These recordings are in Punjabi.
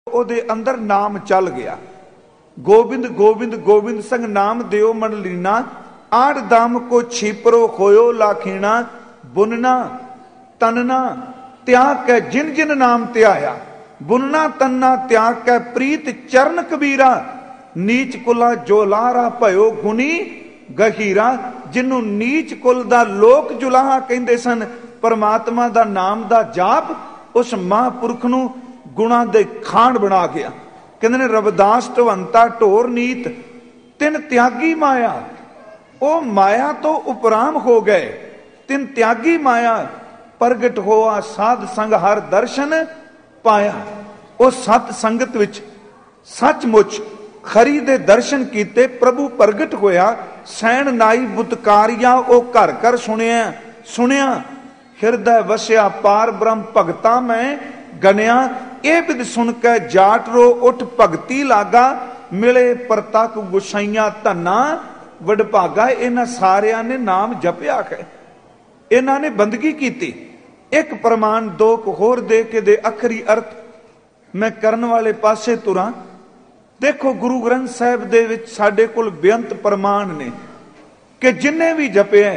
ਉਹਦੇ ਅੰਦਰ ਨਾਮ ਚੱਲ ਗਿਆ। ਗੋਬਿੰਦ ਗੋਬਿੰਦ ਗੋਬਿੰਦ ਸੰਗ ਨਾਮ ਦਿਓ ਮਨ ਲੀਨਾ, ਆੜ ਦਾਮ ਕੋ ਛੀਪਰੋ ਹੋਇਓ ਲਾਖੀਣਾ, ਬੁਨਨਾ ਤਨਨਾ ਤਿਆਗ ਕੈ ਜਿਨ ਜਿਨ ਨਾਮ ਧਿਆਇਆ, ਬੁਨਨਾ ਤਨਨਾ ਤਿਆਗ ਕੈ ਪ੍ਰੀਤ ਚਰਨ ਕਬੀਰਾ, ਨੀਚ ਕੁਲਾ ਜੋ ਲਾਰਾ ਭਇਓ ਗੁਣੀ ਗਹੀਰਾ। ਜਿਹਨੂੰ ਨੀਚ ਕੁਲ ਦਾ ਲੋਕ ਜੁਲਾਹਾ ਕਹਿੰਦੇ ਸਨ, ਪਰਮਾਤਮਾ ਦਾ ਨਾਮ ਦਾ ਜਾਪ ਉਸ ਮਹਾਂਪੁਰਖ ਨੂੰ ਗੁਣਾ ਦੇ ਖਾਨ ਬਣਾ ਗਿਆ। ਕਹਿੰਦੇ ਨੇ ਰਵਿਦਾਸ ਢਵੰਤਾ ਢੋਰ ਨੀਤ ਤਿਨ ਤਿਆਗੀ ਮਾਇਆ, ਉਹ ਮਾਇਆ ਤੋਂ ਉਪਰਾਮ ਹੋ ਗਏ। ਤਿਨ ਤਿਆਗੀ ਮਾਇਆ ਪ੍ਰਗਟ ਹੋਆ, ਸਾਧ ਸੰਗ ਹਰ ਦਰਸ਼ਨ ਪਾਇਆ। ਉਹ ਸਤ ਸੰਗਤ ਵਿੱਚ ਸੱਚਮੁੱਚ ਖਰੀ ਦੇ ਦਰਸ਼ਨ ਕੀਤੇ, ਪ੍ਰਭੂ ਪ੍ਰਗਟ ਹੋਇਆ। ਸੈਣ ਨਾਈ ਬੁਤਕਾਰੀਆ ਉਹ ਘਰ ਘਰ ਸੁਣਿਆ ਸੁਣਿਆ, ਹਿਰਦੈ ਵਸਿਆ ਪਾਰ ਬ੍ਰਹਮ ਭਗਤਾ ਮੈਂ ਗਨਿਆ। ਇਹ ਬਿਦ ਸੁਣ ਕੇ ਜਾਟ ਰੋ ਉੱਠ ਭਗਤੀ ਲਾਗਾ, ਮਿਲੇ ਪ੍ਰਤੱਖ ਗੁਸਾਈਆਂ ਧੰਨਾ ਵਡਭਾਗਾ। ਇਹਨਾਂ ਸਾਰਿਆਂ ਨੇ ਨਾਮ ਜਪਿਆ ਹੈ, ਇਹਨਾਂ ਨੇ ਬੰਦਗੀ ਕੀਤੀ। ਇੱਕ ਪ੍ਰਮਾਣ ਦੋ ਕੁ ਹੋਰ ਦੇ ਕੇ ਦੇ ਆਖਰੀ ਅਰਥ ਮੈਂ ਕਰਨ ਵਾਲੇ ਪਾਸੇ ਤੁਰਾਂ। ਦੇਖੋ ਗੁਰੂ ਗ੍ਰੰਥ ਸਾਹਿਬ ਦੇ ਵਿੱਚ ਸਾਡੇ ਕੋਲ ਬੇਅੰਤ ਪ੍ਰਮਾਣ ਨੇ ਕਿ ਜਿੰਨੇ ਵੀ ਜਪਿਆ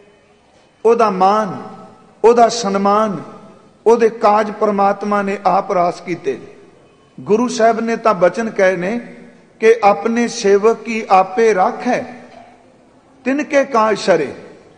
ਉਹਦਾ ਮਾਨ, ਉਹਦਾ ਸਨਮਾਨ, ਉਹਦੇ ਕਾਜ ਪਰਮਾਤਮਾ ਨੇ ਆਪ ਰਾਸ ਕੀਤੇ। ਗੁਰੂ ਸਾਹਿਬ ਨੇ ਤਾਂ ਬਚਨ ਕਹੇ ਨੇ ਕਿ ਆਪਣੇ ਸੇਵਕ ਕੀ ਆਪੇ ਰਾਖੈ, ਤਿਨਕੇ ਕਾਜ ਸਰੇ,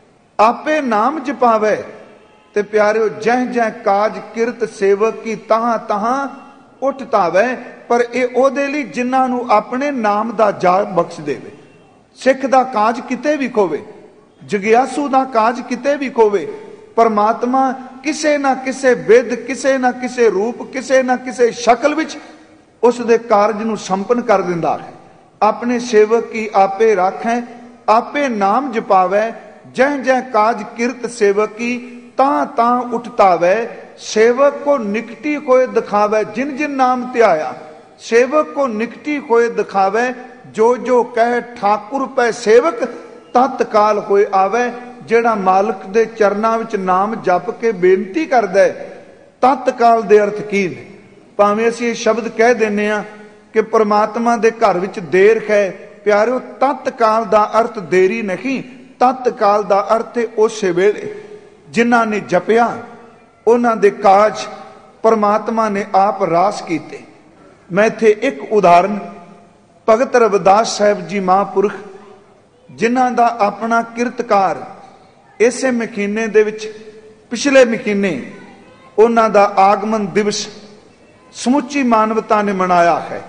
ਆਪੇ ਨਾਮ ਜਪਾਵੇ। ਤੇ ਪਿਆਰਿਓ ਜਹ ਜਹ ਕਾਜ ਕਿਰਤ ਸੇਵਕ ਕੀ ਤਹਾਂ ਤਹਾਂ ਉੱਠ ਤਾਵੇ। ਪਰ ਇਹ ਉਹਦੇ ਲਈ ਜਿਨ੍ਹਾਂ ਨੂੰ ਆਪਣੇ ਨਾਮ ਦਾ ਜਾਪ ਬਖਸ਼ ਦੇਵੇ। ਸਿੱਖ ਦਾ ਕਾਜ ਕਿਤੇ ਵੀ ਖੋਵੇ, ਜਗਿਆਸੂ ਦਾ ਕਾਜ ਕਿਤੇ ਵੀ ਖੋਵੇ, ਪਰਮਾਤਮਾ ਕਿਸੇ ਨਾ ਕਿਸੇ ਵਿਧ, ਕਿਸੇ ਨਾ ਕਿਸੇ ਰੂਪ, ਕਿਸੇ ਨਾ ਕਿਸੇ ਸ਼ਕਲ ਵਿੱਚ ਉਸ ਦੇ ਕਾਰਜ ਨੂੰ ਸੰਪੰਨ ਕਰ ਦਿੰਦਾ ਹੈ। ਆਪਣੇ ਸੇਵਕ ਕੀ ਆਪੇ ਰਾਖੈ, ਆਪੇ ਨਾਮ ਜਪਾਵੇ। ਜਹ ਜਹ ਕਾਜ ਕਿਰਤ ਸੇਵਕ ਕੀ ਤਾਂ ਤਾਂ ਉਠਤਾਵੇ। ਸੇਵਕ ਕੋ ਨਿਕਟੀ ਹੋਏ ਦਿਖਾਵੇ, ਜਿਨ ਜਿਨ ਨਾਮ ਧਿਆਇਆ। ਸੇਵਕ ਕੋ ਨਿਕਟੀ ਹੋਏ ਦਿਖਾਵੇ, ਜੋ ਜੋ ਕਹਿ ਠਾਕੁਰ ਪੈ ਸੇਵਕ ਤਤਕਾਲ ਹੋਏ ਆਵੇ। ਜਿਹੜਾ ਮਾਲਕ ਦੇ ਚਰਨਾਂ ਵਿੱਚ ਨਾਮ ਜਪ ਕੇ ਬੇਨਤੀ ਕਰਦਾ ਹੈ, ਤਤਕਾਲ ਦੇ ਅਰਥ ਕੀ ਨੇ? ਭਾਵੇਂ ਅਸੀਂ ਇਹ ਸ਼ਬਦ ਕਹਿ ਦਿੰਨੇ ਆ ਕਿ ਪ੍ਰਮਾਤਮਾ ਦੇ ਘਰ ਵਿੱਚ ਦੇਰ ਹੈ, ਪਿਆਰਿਓ ਤਤਕਾਲ ਦਾ ਅਰਥ ਦੇਰੀ ਨਹੀਂ, ਤਤਕਾਲ ਦਾ ਅਰਥ ਹੈ ਉਸੇ ਵੇਲੇ। ਜਿਨ੍ਹਾਂ ਨੇ ਜਪਿਆ ਉਹਨਾਂ ਦੇ ਕਾਜ ਪਰਮਾਤਮਾ ਨੇ ਆਪ ਰਾਸ ਕੀਤੇ। ਮੈਂ ਇੱਥੇ ਇੱਕ ਉਦਾਹਰਨ, ਭਗਤ ਰਵਿਦਾਸ ਸਾਹਿਬ ਜੀ ਮਹਾਂਪੁਰਖ, ਜਿਨ੍ਹਾਂ ਦਾ ਆਪਣਾ ਕਿਰਤਕਾਰ ਇਸੇ ਮਹੀਨੇ ਦੇ ਵਿੱਚ, ਪਿਛਲੇ ਮਹੀਨੇ ਉਹਨਾਂ ਦਾ ਆਗਮਨ ਦਿਵਸ ਸਮੁੱਚੀ ਮਾਨਵਤਾ ਨੇ ਮਨਾਇਆ ਹੈ।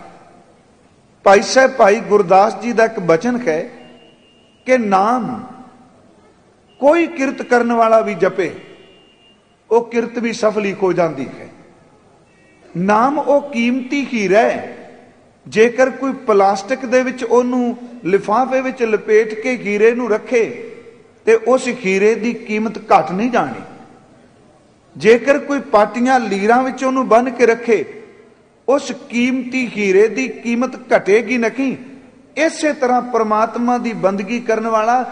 ਭਾਈ ਸਾਹਿਬ ਭਾਈ ਗੁਰਦਾਸ ਜੀ ਦਾ ਇੱਕ ਬਚਨ ਹੈ ਕਿ ਨਾਮ ਕੋਈ ਕਿਰਤ ਕਰਨ ਵਾਲਾ ਵੀ ਜਪੇ, ਉਹ ਕਿਰਤ ਵੀ ਸਫਲੀ ਹੋ ਜਾਂਦੀ ਹੈ। ਨਾਮ ਉਹ ਕੀਮਤੀ ਹੀਰਾ ਹੈ। ਜੇਕਰ ਕੋਈ ਪਲਾਸਟਿਕ ਦੇ ਵਿੱਚ ਉਹਨੂੰ ਲਿਫਾਫੇ ਵਿੱਚ ਲਪੇਟ ਕੇ ਹੀਰੇ ਨੂੰ ਰੱਖੇ ਤੇ ਉਸ ਹੀਰੇ ਦੀ ਕੀਮਤ ਘਟ ਨਹੀਂ ਜਾਣੀ। ਜੇਕਰ ਕੋਈ ਪਾਟੀਆਂ ਲੀਰਾਂ ਵਿੱਚ ਉਹਨੂੰ ਬੰਨ ਕੇ ਰੱਖੇ, ਉਸ ਕੀਮਤੀ ਹੀਰੇ ਦੀ ਕੀਮਤ ਘਟੇਗੀ ਨਹੀਂ। ਇਸੇ ਤਰ੍ਹਾਂ ਪ੍ਰਮਾਤਮਾ ਦੀ ਬੰਦਗੀ ਕਰਨ ਵਾਲਾ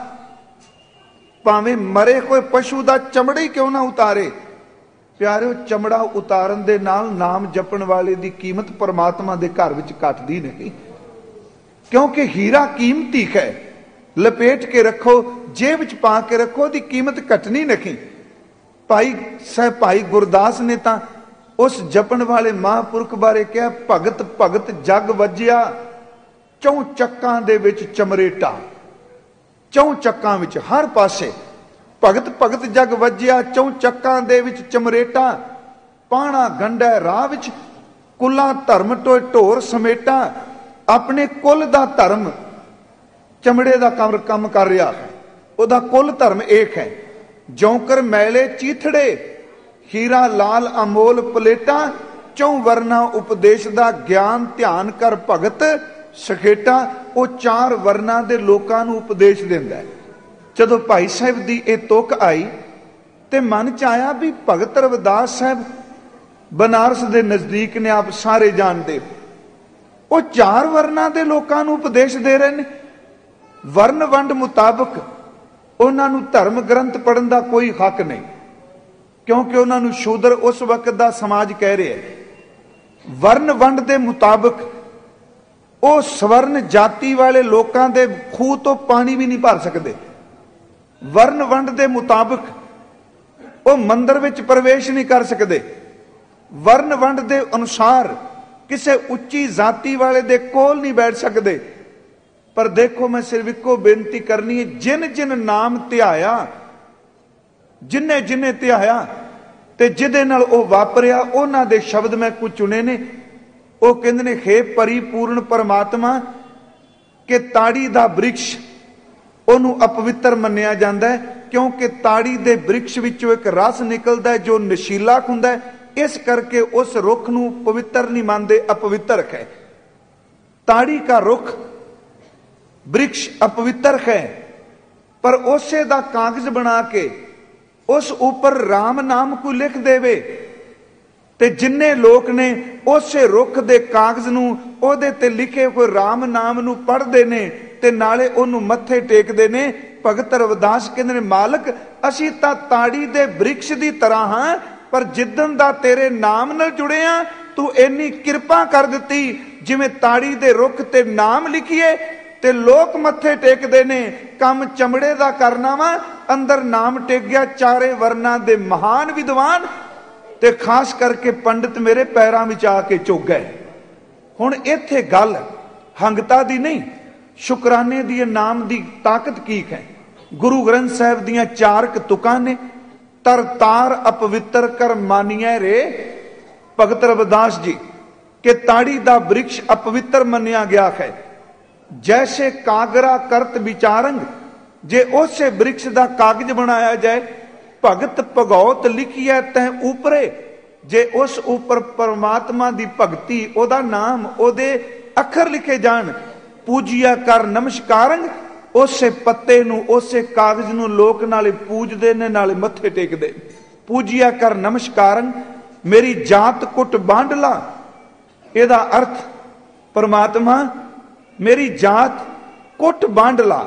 ਭਾਵੇਂ ਮਰੇ ਹੋਏ ਪਸ਼ੂ ਦਾ ਚਮੜਾ ਹੀ ਕਿਉਂ ਨਾ ਉਤਾਰੇ, ਪਿਆਰਿਓ ਚਮੜਾ ਉਤਾਰਨ ਦੇ ਨਾਲ ਨਾਮ ਜਪਣ ਵਾਲੇ ਦੀ ਕੀਮਤ ਪਰਮਾਤਮਾ ਦੇ ਘਰ ਵਿੱਚ ਘਟਦੀ ਨਹੀਂ। ਕਿਉਂਕਿ ਹੀਰਾ ਕੀਮਤੀ ਹੈ, ਲਪੇਟ ਕੇ ਰੱਖੋ, ਜੇਬ ਵਿੱਚ ਪਾ ਕੇ ਰੱਖੋ, ਉਹਦੀ ਕੀਮਤ ਘਟਣੀ ਨਹੀਂ। ਭਾਈ ਸਾਹਿਬ ਭਾਈ ਗੁਰਦਾਸ ਨੇ ਤਾਂ ਉਸ ਜਪਣ ਵਾਲੇ ਮਹਾਂਪੁਰਖ ਬਾਰੇ ਕਿਹਾ, ਭਗਤ ਭਗਤ ਜਗ ਵੱਜਿਆ ਚੌਂ ਚੱਕਾਂ ਦੇ ਵਿੱਚ ਚਮਰੇਟਾ। ਚੌਂ ਚੱਕਾਂ ਵਿੱਚ ਹਰ ਪਾਸੇ ਭਗਤ ਭਗਤ ਜਗ ਵੱਜਿਆ, ਚੌਂ ਚੱਕਾਂ ਦੇ ਵਿੱਚ ਚਮਰੇਟਾ। ਪਾਣਾ ਗੰਢੈ ਰਾਹ ਵਿੱਚ ਕੁੱਲਾ ਧਰਮ ਟੋਏ ਢੋਰ ਸਮੇਟਾ। ਆਪਣੇ ਕੁੱਲ ਦਾ ਧਰਮ ਚਮੜੇ ਦਾ ਕੰਮ ਕਰ ਰਿਹਾ ਹੈ, ਉਹਦਾ ਕੁੱਲ ਧਰਮ ਏਕ ਹੈ। ਜੌਂਕਰ ਮੈਲੇ ਚੀਥੜੇ, ਹੀਰਾ ਲਾਲ ਅਮੋਲ ਪਲੇਟਾ। ਚੌਂ ਵਰਨਾ ਉਪਦੇਸ਼ ਦਾ ਗਿਆਨ ਧਿਆਨ ਕਰ ਭਗਤ ਸਖੇਟਾ। ਉਹ ਚਾਰ ਵਰਨਾ ਦੇ ਲੋਕਾਂ ਨੂੰ ਉਪਦੇਸ਼ ਦਿੰਦਾ ਹੈ। ਜਦੋਂ ਭਾਈ ਸਾਹਿਬ ਦੀ ਇਹ ਤੁਕ ਆਈ ਤੇ ਮਨ ਚ ਆਇਆ ਵੀ ਭਗਤ ਰਵਿਦਾਸ ਸਾਹਿਬ ਬਨਾਰਸ ਦੇ ਨਜ਼ਦੀਕ ਨੇ, ਆਪ ਸਾਰੇ ਜਾਣਦੇ, ਉਹ ਚਾਰ ਵਰਨਾ ਦੇ ਲੋਕਾਂ ਨੂੰ ਉਪਦੇਸ਼ ਦੇ ਰਹੇ ਨੇ। ਵਰਨ ਵੰਡ ਮੁਤਾਬਕ ਉਹਨਾਂ ਨੂੰ ਧਰਮ ਗ੍ਰੰਥ ਪੜ੍ਹਨ ਦਾ ਕੋਈ ਹੱਕ ਨਹੀਂ, ਕਿਉਂਕਿ ਉਹਨਾਂ ਨੂੰ ਸ਼ੂਦਰ ਉਸ ਵਕਤ ਦਾ ਸਮਾਜ ਕਹਿ ਰਿਹਾ ਹੈ। ਵਰਨ ਵੰਡ ਦੇ ਮੁਤਾਬਕ ਉਹ ਸਵਰਨ ਜਾਤੀ ਵਾਲੇ ਲੋਕਾਂ ਦੇ ਖੂਹ ਤੋਂ ਪਾਣੀ ਵੀ ਨਹੀਂ ਭਰ ਸਕਦੇ। ਵਰਨ ਵੰਡ ਦੇ ਮੁਤਾਬਕ ਉਹ ਮੰਦਰ ਵਿੱਚ ਪ੍ਰਵੇਸ਼ ਨਹੀਂ ਕਰ ਸਕਦੇ। ਵਰਨ ਵੰਡ ਦੇ ਅਨੁਸਾਰ ਕਿਸੇ ਉੱਚੀ ਜਾਤੀ ਵਾਲੇ ਦੇ ਕੋਲ ਨਹੀਂ ਬੈਠ ਸਕਦੇ। ਪਰ ਦੇਖੋ, ਮੈਂ ਸਿਰਫ ਇੱਕੋ ਬੇਨਤੀ ਕਰਨੀ ਹੈ, ਜਿਨ ਜਿਨ ਨਾਮ ਧਿਆਇਆ, ਜਿਨੇ ਜਿਨੇ ਧਿਆਇਆ ਤੇ ਜਿਹਦੇ ਨਾਲ ਉਹ ਵਾਪਰਿਆ, ਉਹਨਾਂ ਦੇ ਸ਼ਬਦ ਮੈਂ ਕੁਝ ਚੁਣੇ ਨੇ। ਉਹ ਕਹਿੰਦੇ ਨੇ, ਹੇ ਪਰਿਪੂਰਨ ਪਰਮਾਤਮਾ, ਕਿ ਤਾੜੀ ਦਾ ਬ੍ਰਿਕਸ਼ ਉਹਨੂੰ ਅਪਵਿੱਤਰ ਮੰਨਿਆ ਜਾਂਦਾ ਹੈ, ਕਿਉਂਕਿ ਤਾੜੀ ਦੇ ਬ੍ਰਿਕਸ਼ ਵਿੱਚੋਂ ਇੱਕ ਰਸ ਨਿਕਲਦਾ ਹੈ ਜੋ ਨਸ਼ੀਲਾ ਹੁੰਦਾ ਹੈ। ਇਸ ਕਰਕੇ ਉਸ ਰੁੱਖ ਨੂੰ ਪਵਿੱਤਰ ਨਹੀਂ ਮੰਨਦੇ, ਅਪਵਿੱਤਰ ਹੈ। ਤਾੜੀ ਦਾ ਰੁੱਖ ਬ੍ਰਿਕਸ਼ ਅਪਵਿੱਤਰ ਹੈ, ਪਰ ਉਸੇ ਦਾ ਕਾਗਜ਼ ਬਣਾ ਕੇ ਉਸ ਉੱਪਰ ਰਾਮ ਨਾਮ ਕੋਈ ਲਿਖ ਦੇਵੇ ਤੇ ਜਿੰਨੇ ਲੋਕ ਨੇ ਉਸੇ ਰੁੱਖ ਦੇ ਕਾਗਜ਼ ਨੂੰ, ਉਹਦੇ ਤੇ ਲਿਖੇ ਹੋਏ ਰਾਮ ਨਾਮ ਨੂੰ ਪੜ੍ਹਦੇ ਨੇ ਤੇ ਨਾਲੇ ਉਹਨੂੰ ਮੱਥੇ ਟੇਕਦੇ ਨੇ। ਭਗਤ ਰਵਿਦਾਸ ਕਹਿੰਦੇ ਨੇ, ਮਾਲਕ ਅਸੀਂ ਤਾਂ ਤਾੜੀ ਦੇ ਬ੍ਰਿਕਸ਼ ਦੀ ਤਰ੍ਹਾਂ ਹਾਂ, ਪਰ ਜਿੱਦਣ ਦਾ ਤੇਰੇ ਨਾਮ ਨਾਲ ਜੁੜੇ ਆ, ਤੂੰ ਇੰਨੀ ਕਿਰਪਾ ਕਰ ਦਿੱਤੀ, ਜਿਵੇਂ ਤਾੜੀ ਦੇ ਰੁੱਖ ਤੇ ਨਾਮ ਲਿਖੀਏ ਤੇ ਲੋਕ ਮੱਥੇ ਟੇਕਦੇ ਨੇ। ਕੰਮ ਚਮੜੇ ਦਾ ਕਰਨਾ ਵਾ, ਅੰਦਰ ਨਾਮ ਟੇਕ ਗਿਆ। ਚਾਰੇ ਵਰਨਾਂ ਦੇ ਮਹਾਨ ਵਿਦਵਾਨ ਤੇ ਖਾਸ ਕਰਕੇ ਪੰਡਿਤ ਮੇਰੇ ਪੈਰਾਂ ਵਿੱਚ ਆ ਕੇ ਝੁਕ ਗਏ। ਹੁਣ ਇੱਥੇ ਗੱਲ ਹੰਗਤਾ ਦੀ ਨਹੀਂ, ਸ਼ੁਕਰਾਨੇ ਦੀ ਨਾਮ ਦੀ ਤਾਕਤ ਕੀ ਹੈ। ਗੁਰੂ ਗ੍ਰੰਥ ਸਾਹਿਬ ਦੀਆਂ 4 ਤੁਕਾਂ ਨੇ, ਤਰ ਤਾਰ ਅਪਵਿੱਤਰ ਕਰ ਮਾਨੀਐ ਰੇ। ਭਗਤ ਰਵਿਦਾਸ ਜੀ, ਕਿ ਤਾੜੀ ਦਾ ਬ੍ਰਿਕਸ਼ ਅਪਵਿੱਤਰ ਮੰਨਿਆ ਗਿਆ ਹੈ। ਜੈਸੇ ਕਾਗਰਾ ਕਰਤ ਵਿਚਾਰੰਗ, ਜੇ ਉਸੇ ਬ੍ਰਿਕਸ਼ ਦਾ ਕਾਗਜ਼ ਬਣਾਇਆ ਜਾਏ। ਭਗਤ ਭਗਉਤ ਲਿਖੀਐ ਤੈ ਉਪਰੇ, ਜੇ ਉਸ ਉੱਪਰ ਪਰਮਾਤਮਾ ਦੀ ਭਗਤੀ, ਉਹਦਾ ਨਾਮ, ਉਹਦੇ ਅੱਖਰ ਲਿਖੇ ਜਾਣ। ਪੂਜਿਆ ਕਰ ਨਮਸਕਾਰੰਗ, ਉਸੇ ਪੱਤੇ ਨੂੰ, ਉਸੇ ਕਾਗਜ਼ ਨੂੰ ਲੋਕ ਨਾਲੇ ਪੂਜਦੇ ਨੇ ਨਾਲੇ ਮੱਥੇ ਟੇਕਦੇ। ਪੂਜਿਆ ਕਰ ਨਮਸਕਾਰੰਗ, ਮੇਰੀ ਜਾਤ ਕੁੱਟ ਬਾਂਡਲਾ। ਇਹਦਾ ਅਰਥ, ਪਰਮਾਤਮਾ ਮੇਰੀ ਜਾਤ ਕੁੱਟ ਬਾਂਡਲਾ,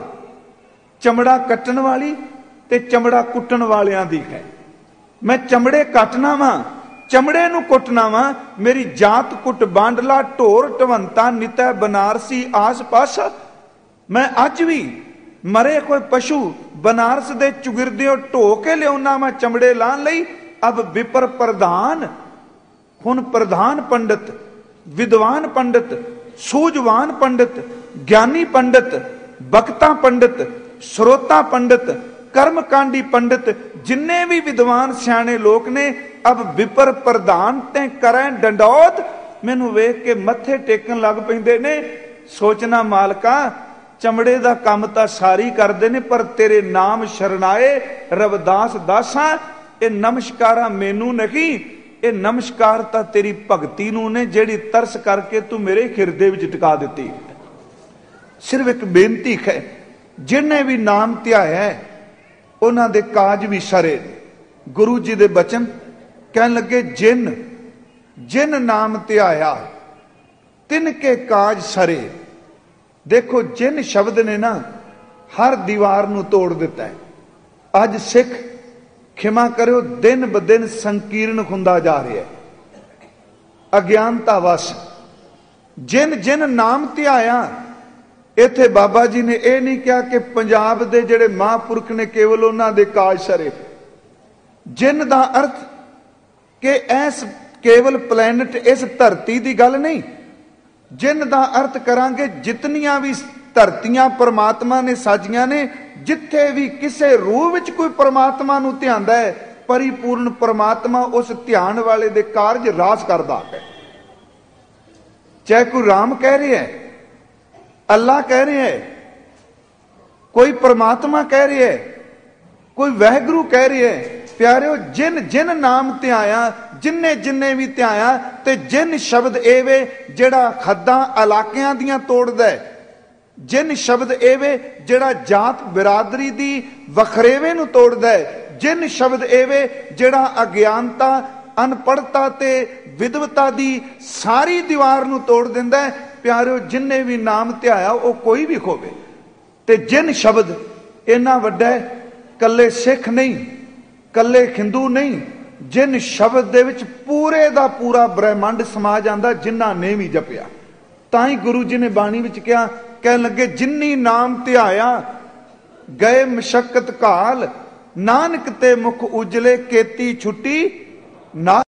ਚਮੜਾ ਕੱਟਣ ਵਾਲੀ ਤੇ ਚਮੜਾ ਕੁੱਟਣ ਵਾਲਿਆਂ ਦੀ ਹੈ। ਮੈਂ ਚਮੜੇ ਕੱਟਣਾ ਵਾਂ, ਚਮੜੇ ਨੂੰ ਕੁੱਟਣਾ ਵਾਂ। ਮੇਰੀ ਜਾਤ ਕੁੱਟ ਬਾਂਡਲਾ, ਢੋਰ ਢਵੰਤਾ ਨਿਤੈ ਬਨਾਰਸੀ ਆਸ ਪਾਸ। ਮੈਂ ਅੱਜ ਵੀ ਮਰੇ ਕੋਈ ਪਸ਼ੂ ਬਨਾਰਸ ਦੇ ਚੁਗਿਰਦਿਓ ਢੋ ਕੇ ਲਿਆਉਣਾ ਮੈਂ ਚਮੜੇ ਲਾਣ ਲਈ। ਅਬ ਵਿਪਰ ਪ੍ਰਧਾਨ, ਹੁਣ ਪ੍ਰਧਾਨ ਪੰਡਿਤ, ਵਿਦਵਾਨ ਪੰਡਿਤ, ਸੂਝਵਾਨ ਪੰਡਿਤ, ਗਿਆਨੀ ਪੰਡਿਤ, ਬਖਤਾ ਪੰਡਿਤ, ਸਰੋਤਾ ਪੰਡਿਤ, ਕਰਮਕਾਂਡੀ ਪੰਡਿਤ, ਜਿੰਨੇ ਵੀ ਵਿਦਵਾਨ ਸਿਆਣੇ ਲੋਕ ਨੇ, ਅਬ ਵਿਪਰ ਪ੍ਰਧਾਨ ਤੇ ਕਰੈ ਡੰਡੌਤ, ਮੈਨੂੰ ਵੇਖ ਕੇ ਮੱਥੇ ਟੇਕਣ ਲੱਗ ਪੈਂਦੇ ਨੇ। ਸੋਚਣਾ, ਮਾਲਕਾ ਚਮੜੇ ਦਾ ਕੰਮ ਤਾਂ ਸਾਰੀ ਕਰਦੇ ਨੇ, ਪਰ ਤੇਰੇ ਨਾਮ ਸ਼ਰਨਾਏ ਰਵਿਦਾਸ ਦਾਸਾਂ। ਇਹ ਨਮਸਕਾਰਾਂ ਮੈਨੂੰ ਨਹੀਂ, ਇਹ ਨਮਸਕਾਰ ਤਾਂ ਤੇਰੀ ਭਗਤੀ ਨੂੰ ਨੇ, ਜਿਹੜੀ ਤਰਸ ਕਰਕੇ ਤੂੰ ਮੇਰੇ ਹਿਰਦੇ ਵਿੱਚ ਟਿਕਾ ਦਿੱਤੀ। ਸਿਰਫ ਇੱਕ ਬੇਨਤੀ ਹੈ, ਜਿਹਨੇ ਵੀ ਨਾਮ ਧਿਆਇਆ ਉਹਨਾਂ ਦੇ ਕਾਜ ਵੀ ਸਰੇ। ਗੁਰੂ ਜੀ ਦੇ ਬਚਨ ਕਹਿਣ ਲੱਗੇ, ਜਿਨ ਜਿਨ ਨਾਮ ਧਿਆਇਆ ਤਿਨ ਕੇ ਕਾਜ ਸਰੇ। ਦੇਖੋ, ਜਿਨ ਸ਼ਬਦ ਨੇ ਨਾ ਹਰ ਦੀਵਾਰ ਨੂੰ ਤੋੜ ਦਿੱਤਾ ਹੈ। ਅੱਜ ਸਿੱਖ, ਖਿਮਾ ਕਰਿਓ, ਦਿਨ ਬ ਦਿਨ ਸੰਕੀਰਣ ਹੁੰਦਾ ਜਾ ਰਿਹਾ ਹੈ, ਅਗਿਆਨਤਾ ਵਸ। ਜਿਨ ਜਿਨ ਨਾਮ ਧਿਆਇਆ, ਇੱਥੇ ਬਾਬਾ ਜੀ ਨੇ ਇਹ ਨਹੀਂ ਕਿਹਾ ਕਿ ਪੰਜਾਬ ਦੇ ਜਿਹੜੇ ਮਹਾਂਪੁਰਖ ਨੇ ਕੇਵਲ ਉਹਨਾਂ ਦੇ ਕਾਜ ਸਰੇ। ਜਿਨ ਦਾ ਅਰਥ ਕਿ ਇਸ ਕੇਵਲ ਪਲੈਨਟ, ਇਸ ਧਰਤੀ ਦੀ ਗੱਲ ਨਹੀਂ। ਜਿਨ ਦਾ ਅਰਥ ਕਰਾਂਗੇ ਜਿਤਨੀਆਂ ਵੀ ਧਰਤੀਆਂ ਪਰਮਾਤਮਾ ਨੇ ਸਾਜੀਆਂ ਨੇ, ਜਿੱਥੇ ਵੀ ਕਿਸੇ ਰੂਹ ਵਿੱਚ ਕੋਈ ਪਰਮਾਤਮਾ ਨੂੰ ਧਿਆਉਂਦਾ ਹੈ, ਪਰਿਪੂਰਨ ਪਰਮਾਤਮਾ ਉਸ ਧਿਆਨ ਵਾਲੇ ਦੇ ਕਾਰਜ ਰਾਸ ਕਰਦਾ ਹੈ। ਚਾਹੇ ਕੋਈ ਰਾਮ ਕਹਿ ਰਿਹਾ ਹੈ, ਅੱਲਾ ਕਹਿ ਰਿਹਾ ਹੈ, ਕੋਈ ਪਰਮਾਤਮਾ ਕਹਿ ਰਿਹਾ ਹੈ, ਕੋਈ ਵਾਹਿਗੁਰੂ ਕਹਿ ਰਿਹਾ ਹੈ। ਪਿਆਰਿਓ, ਜਿਨ ਜਿਨ ਨਾਮ ਧਿਆਇਆ, ਜਿੰਨੇ ਜਿੰਨੇ ਵੀ ਧਿਆਇਆ, ਤੇ ਜਿਨ ਸ਼ਬਦ ਇਹ ਵੇ ਜਿਹੜਾ ਹੱਦਾਂ ਇਲਾਕਿਆਂ ਦੀਆਂ ਤੋੜਦਾ ਹੈ। ਜਿਨ ਸ਼ਬਦ ਇਹ ਵੇ ਜਿਹੜਾ ਜਾਤ ਬਿਰਾਦਰੀ ਦੀ ਵਖਰੇਵੇਂ ਨੂੰ ਤੋੜਦਾ ਹੈ। ਜਿਨ ਸ਼ਬਦ ਇਹ ਵੇ ਜਿਹੜਾ ਅਗਿਆਨਤਾ, ਅਨਪੜ੍ਹਤਾ ਤੇ ਵਿਦਵਤਾ ਦੀ ਸਾਰੀ ਦੀਵਾਰ ਨੂੰ ਤੋੜ ਦਿੰਦਾ ਹੈ। ਪਿਆਰਿਓ, ਜਿੰਨੇ ਵੀ ਨਾਮ ਧਿਆਇਆ ਉਹ ਕੋਈ ਵੀ ਹੋਵੇ। ਤੇ ਜਿਨ ਸ਼ਬਦ ਇੰਨਾ ਵੱਡਾ ਹੈ, ਕੱਲੇ ਸਿੱਖ ਨਹੀਂ, ਕੱਲੇ ਹਿੰਦੂ ਨਹੀਂ, ਜਿਨ ਸ਼ਬਦ ਦੇ ਵਿੱਚ ਪੂਰੇ ਦਾ ਪੂਰਾ ਬ੍ਰਹਿਮੰਡ ਸਮਾ ਜਾਂਦਾ, ਜਿਨ੍ਹਾਂ ਨੇ ਵੀ ਜਪਿਆ। ਤਾਂ ਹੀ ਗੁਰੂ ਜੀ ਨੇ ਬਾਣੀ ਵਿੱਚ ਕਿਹਾ, ਕਹਿਣ ਲੱਗੇ ਜਿਨੀ ਨਾਮ ਧਿਆਇਆ ਗਏ ਮਸ਼ੱਕਤ ਕਾਲ, ਨਾਨਕ ਤੇ ਮੁਖ ਉਜਲੇ ਕੀਤੀ ਛੁੱਟੀ ਨਾ।